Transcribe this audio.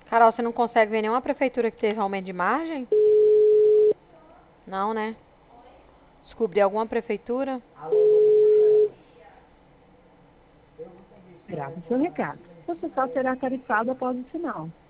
Carol, você não consegue ver nenhuma prefeitura que teve aumento de margem? Não, né? Descobrir alguma prefeitura? Grave seu recado. Você só será tarifado após o sinal.